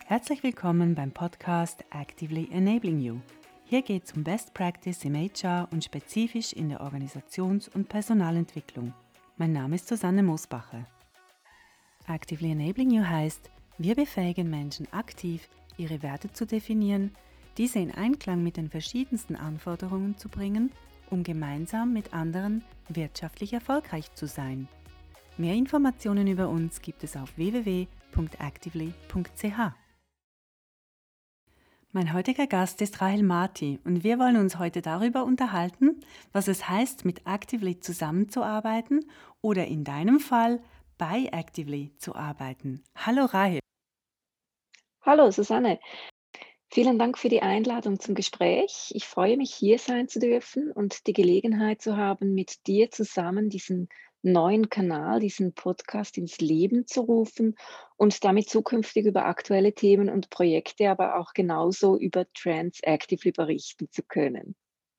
Herzlich willkommen beim Podcast Actively Enabling You. Hier geht es um Best Practice im HR und spezifisch in der Organisations- und Personalentwicklung. Mein Name ist Susanne Mosbacher. Actively Enabling You heißt, wir befähigen Menschen aktiv, ihre Werte zu definieren, diese in Einklang mit den verschiedensten Anforderungen zu bringen, um gemeinsam mit anderen wirtschaftlich erfolgreich zu sein. Mehr Informationen über uns gibt es auf www.actively.ch. Mein heutiger Gast ist Rahel Marti und wir wollen uns heute darüber unterhalten, was es heißt, mit Actively zusammenzuarbeiten oder in deinem Fall bei Actively zu arbeiten. Hallo Rahel. Hallo Susanne, vielen Dank für die Einladung zum Gespräch. Ich freue mich, hier sein zu dürfen und die Gelegenheit zu haben, mit dir zusammen diesen neuen Kanal, diesen Podcast ins Leben zu rufen und damit zukünftig über aktuelle Themen und Projekte, aber auch genauso über Trends Actively berichten zu können.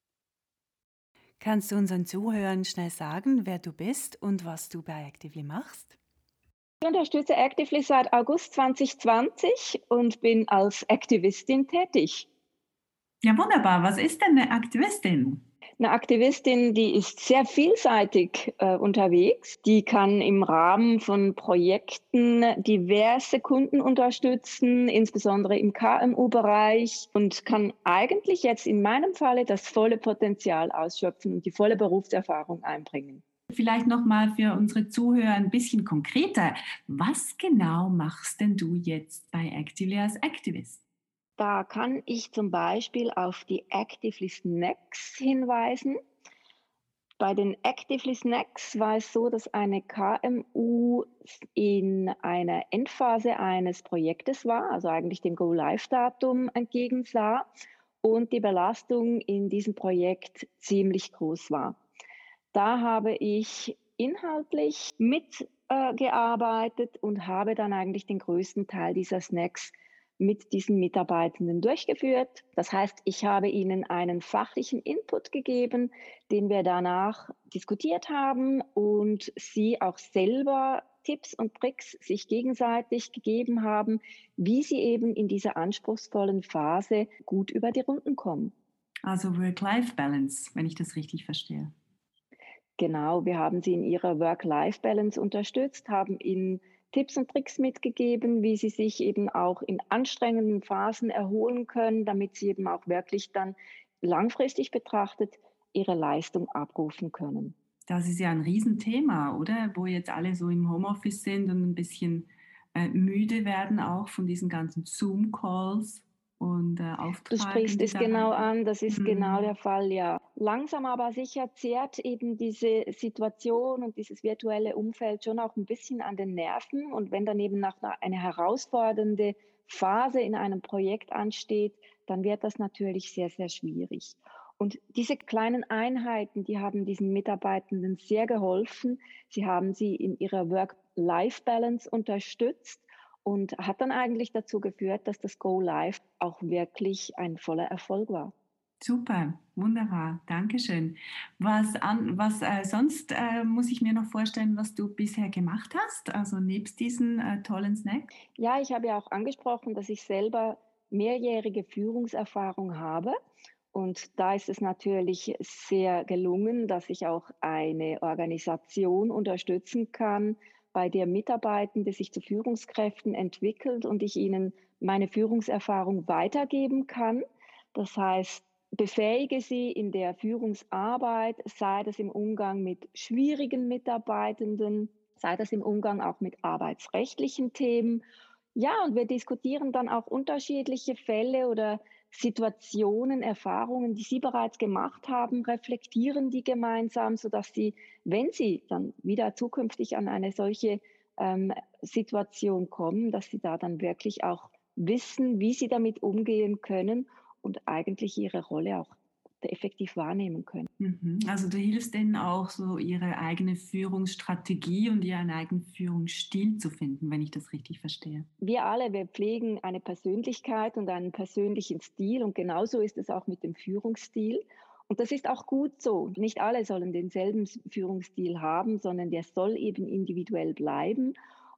Kannst du unseren Zuhörern schnell sagen, wer du bist und was du bei Actively machst? Ich unterstütze Actively seit August 2020 und bin als Aktivistin tätig. Ja, wunderbar. Was ist denn eine Aktivistin? Eine Aktivistin, die ist sehr vielseitig unterwegs. Die kann im Rahmen von Projekten diverse Kunden unterstützen, insbesondere im KMU-Bereich, und kann eigentlich jetzt in meinem Falle das volle Potenzial ausschöpfen und die volle Berufserfahrung einbringen. Vielleicht noch mal für unsere Zuhörer ein bisschen konkreter. Was genau machst denn du jetzt bei Actively als Aktivist? Da kann ich zum Beispiel auf die Actively Snacks hinweisen. Bei den Actively Snacks war es so, dass eine KMU in einer Endphase eines Projektes war, also eigentlich dem Go-Live-Datum entgegensah und die Belastung in diesem Projekt ziemlich groß war. Da habe ich inhaltlich mitgearbeitet und habe dann eigentlich den größten Teil dieser Snacks mit diesen Mitarbeitenden durchgeführt. Das heißt, ich habe ihnen einen fachlichen Input gegeben, den wir danach diskutiert haben und sie auch selber Tipps und Tricks sich gegenseitig gegeben haben, wie sie eben in dieser anspruchsvollen Phase gut über die Runden kommen. Also Work-Life-Balance, wenn ich das richtig verstehe. Genau, wir haben sie in ihrer Work-Life-Balance unterstützt, haben ihnen Tipps und Tricks mitgegeben, wie sie sich eben auch in anstrengenden Phasen erholen können, damit sie eben auch wirklich dann langfristig betrachtet ihre Leistung abrufen können. Das ist ja ein Riesenthema, oder? Wo jetzt alle so im Homeoffice sind und ein bisschen müde werden auch von diesen ganzen Zoom-Calls und Du Aufträgen, sprichst die es da genau reingehen. an, das ist genau der Fall, ja. Langsam aber sicher zehrt eben diese Situation und dieses virtuelle Umfeld schon auch ein bisschen an den Nerven. Und wenn dann eben eine herausfordernde Phase in einem Projekt ansteht, dann wird das natürlich sehr, sehr schwierig. Und diese kleinen Einheiten, die haben diesen Mitarbeitenden sehr geholfen. Sie haben sie in ihrer Work-Life-Balance unterstützt und hat dann eigentlich dazu geführt, dass das Go Live auch wirklich ein voller Erfolg war. Super, wunderbar, Dankeschön. Sonst muss ich mir noch vorstellen, was du bisher gemacht hast, also nebst diesen tollen Snacks? Ja, ich habe ja auch angesprochen, dass ich selber mehrjährige Führungserfahrung habe. Und da ist es natürlich sehr gelungen, dass ich auch eine Organisation unterstützen kann, bei der Mitarbeitende sich zu Führungskräften entwickelt und ich ihnen meine Führungserfahrung weitergeben kann. Das heißt, befähige sie in der Führungsarbeit, sei das im Umgang mit schwierigen Mitarbeitenden, sei das im Umgang auch mit arbeitsrechtlichen Themen. Ja, und wir diskutieren dann auch unterschiedliche Fälle oder Situationen, Erfahrungen, die Sie bereits gemacht haben, reflektieren die gemeinsam, sodass Sie, wenn Sie dann wieder zukünftig an eine solche Situation kommen, dass Sie da dann wirklich auch wissen, wie Sie damit umgehen können und eigentlich Ihre Rolle auch effektiv wahrnehmen können. Also du hilfst denen auch so ihre eigene Führungsstrategie und ihren eigenen Führungsstil zu finden, wenn ich das richtig verstehe. Wir alle, wir pflegen eine Persönlichkeit und einen persönlichen Stil und genauso ist es auch mit dem Führungsstil. Und das ist auch gut so. Nicht alle sollen denselben Führungsstil haben, sondern der soll eben individuell bleiben.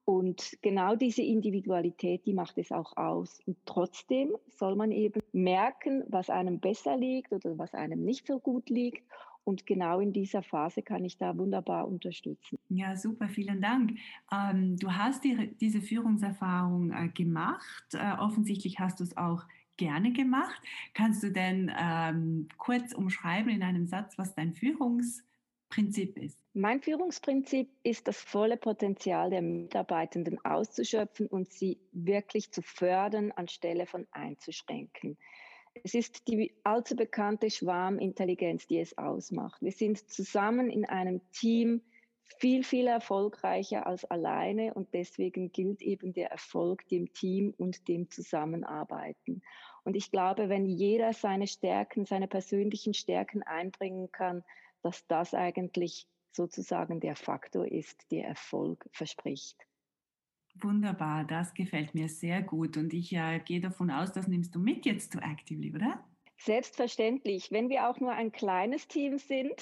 Und genau diese Individualität, die macht es auch aus. Und trotzdem soll man eben merken, was einem besser liegt oder was einem nicht so gut liegt. Und genau in dieser Phase kann ich da wunderbar unterstützen. Ja, super, vielen Dank. Du hast diese Führungserfahrung gemacht. Offensichtlich hast du es auch gerne gemacht. Kannst du denn kurz umschreiben in einem Satz, was dein Führungsprinzip ist? Mein Führungsprinzip ist, das volle Potenzial der Mitarbeitenden auszuschöpfen und sie wirklich zu fördern, anstelle von einzuschränken. Es ist die allzu bekannte Schwarmintelligenz, die es ausmacht. Wir sind zusammen in einem Team viel, viel erfolgreicher als alleine und deswegen gilt eben der Erfolg dem Team und dem Zusammenarbeiten. Und ich glaube, wenn jeder seine Stärken, seine persönlichen Stärken einbringen kann, dass das eigentlich sozusagen der Faktor ist, der Erfolg verspricht. Wunderbar, das gefällt mir sehr gut. Und ich gehe davon aus, das nimmst du mit jetzt zu Actively, oder? Selbstverständlich, wenn wir auch nur ein kleines Team sind,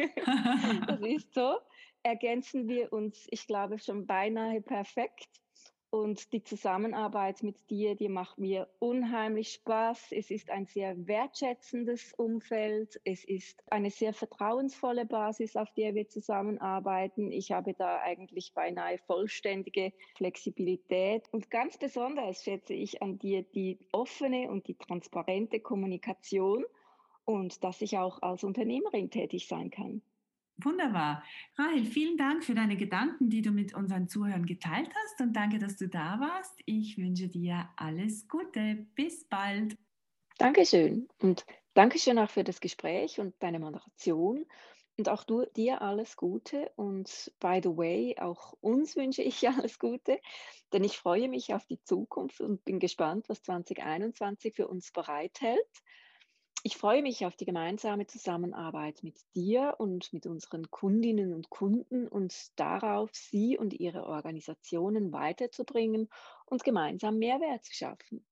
das ist so, ergänzen wir uns, ich glaube, schon beinahe perfekt. Und die Zusammenarbeit mit dir, die macht mir unheimlich Spaß. Es ist ein sehr wertschätzendes Umfeld. Es ist eine sehr vertrauensvolle Basis, auf der wir zusammenarbeiten. Ich habe da eigentlich beinahe vollständige Flexibilität. Und ganz besonders schätze ich an dir die offene und die transparente Kommunikation und dass ich auch als Unternehmerin tätig sein kann. Wunderbar. Rahel, vielen Dank für deine Gedanken, die du mit unseren Zuhörern geteilt hast und danke, dass du da warst. Ich wünsche dir alles Gute. Bis bald. Dankeschön und Dankeschön auch für das Gespräch und deine Moderation und auch du dir alles Gute und by the way, auch uns wünsche ich alles Gute, denn ich freue mich auf die Zukunft und bin gespannt, was 2021 für uns bereithält. Ich freue mich auf die gemeinsame Zusammenarbeit mit dir und mit unseren Kundinnen und Kunden und darauf, sie und ihre Organisationen weiterzubringen und gemeinsam Mehrwert zu schaffen.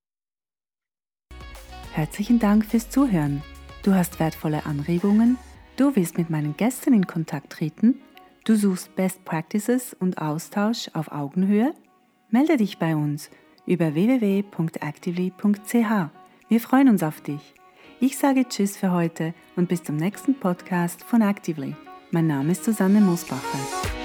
Herzlichen Dank fürs Zuhören. Du hast wertvolle Anregungen, du willst mit meinen Gästen in Kontakt treten, du suchst Best Practices und Austausch auf Augenhöhe? Melde dich bei uns über www.actively.ch. Wir freuen uns auf dich. Ich sage Tschüss für heute und bis zum nächsten Podcast von Actively. Mein Name ist Susanne Mosbacher.